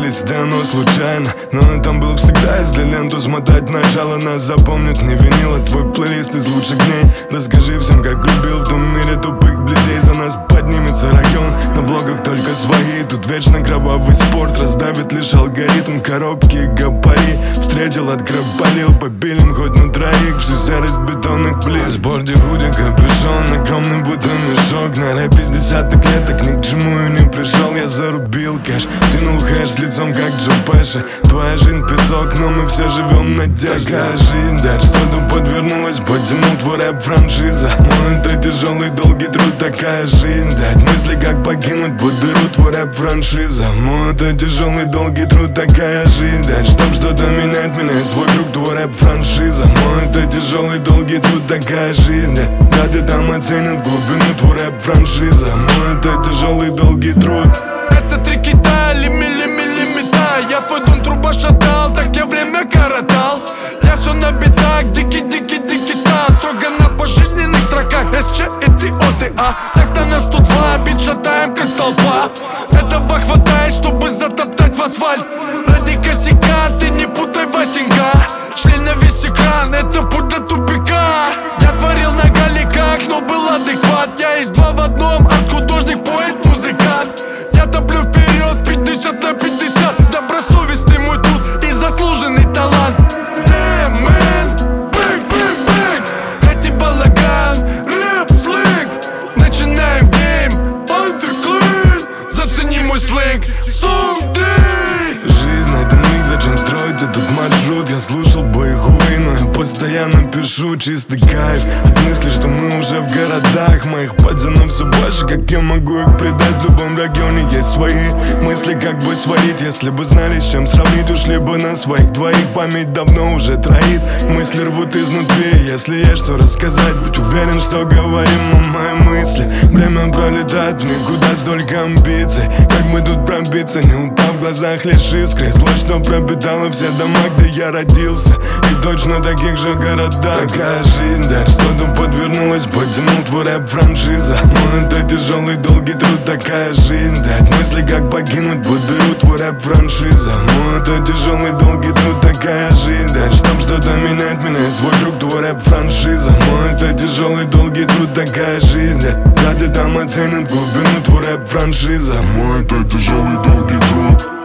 появились, да оно случайно. Но это был всегда, если ленту смотать начало. Нас запомнят, не винила твой плейлист из лучших дней. Расскажи всем, как любил в том мире тупых бледей. За нас поднимется район, на блогах только свои. Тут вечно кровавый спорт, раздавит лишь алгоритм. Коробки и гапари, встретил, отграбалил, побелим хоть на троих. Всю серость бетонных плит. В спорте худи капюшон, огромный будто мешок. На рэпе с десяток лет, так ни к чему и не пришел. Я зарубил кэш, тянул хэш с лицом как Джо Пэша. Твоя жизнь песок, но мы все живем надеждой. Такая жизнь, да, что-то подвернулось, потянул твой рэп франшиза. Мой это тяжелый долгий труд, такая жизнь, дать мысли как покинуть дыру, твой рэп франшиза. Мой это тяжелый долгий труд, такая жизнь, дать чтоб что-то менять меня и свой круг, твой рэп франшиза. Мой это тяжелый долгий труд, такая жизнь, да ты там оценят глубину, твой рэп франшиза. Мой это тяжелый долгий труд. Это 3 кита, мета. Я твой дом труба шатал, так я время коротал. Я все на битах, дикий стал. Строго на пожизненных строках, СЧ и ты ОТА. Так-то нас тут два, бит шатаем как толпа. Этого хватает, чтобы затоптать в асфальт. Ради косяка ты не путай Васенька. Шли на весь экран, это путь до тупика. Я творил на галиках, но был адекват. Я есть два в одном, от художник, поэт, музыкант. Я топлю вперед, 50 на 50. Добросовестный мой труд и заслуженный талант. Damn, man, бэнг, хоть балаган, рэп, сленг. Начинаем гейм, антиклин. Зацени мой сленг, someday. Жизнь это миг, зачем строить этот маршрут? Я слушал бой хуй, но я постоянно пишу чистый кайф от мысли, что мы уже в городах. Моих пацанов все больше, как я могу их предать. В любом районе есть свои мысли, как бы свалить. Если бы знали, с чем сравнить, ушли бы на своих двоих. Память давно уже троит, мысли рвут изнутри. Если есть что рассказать, будь уверен, что говорим о моей мысли. Время пролетает в никуда, столько амбиций. Как мы тут пробиться, не упав в глазах лишь искры. Злость, что пропитала все дома, где я родился, и в точно таких же городах. Такая жизнь, да, что-то подвернулось, потянул твой рэп франшиза. Мой это тяжелый долгий труд, такая жизнь, дать мысли как покинуть дыру, твой рэп франшиза. Мой это тяжелый долгий труд, такая жизнь, дать чтоб что-то менять меня и свой круг, твой рэп франшиза. Мой это тяжелый долгий труд, такая жизнь, да ты там оценят глубину, твой рэп франшиза. Мой это тяжелый долгий труд.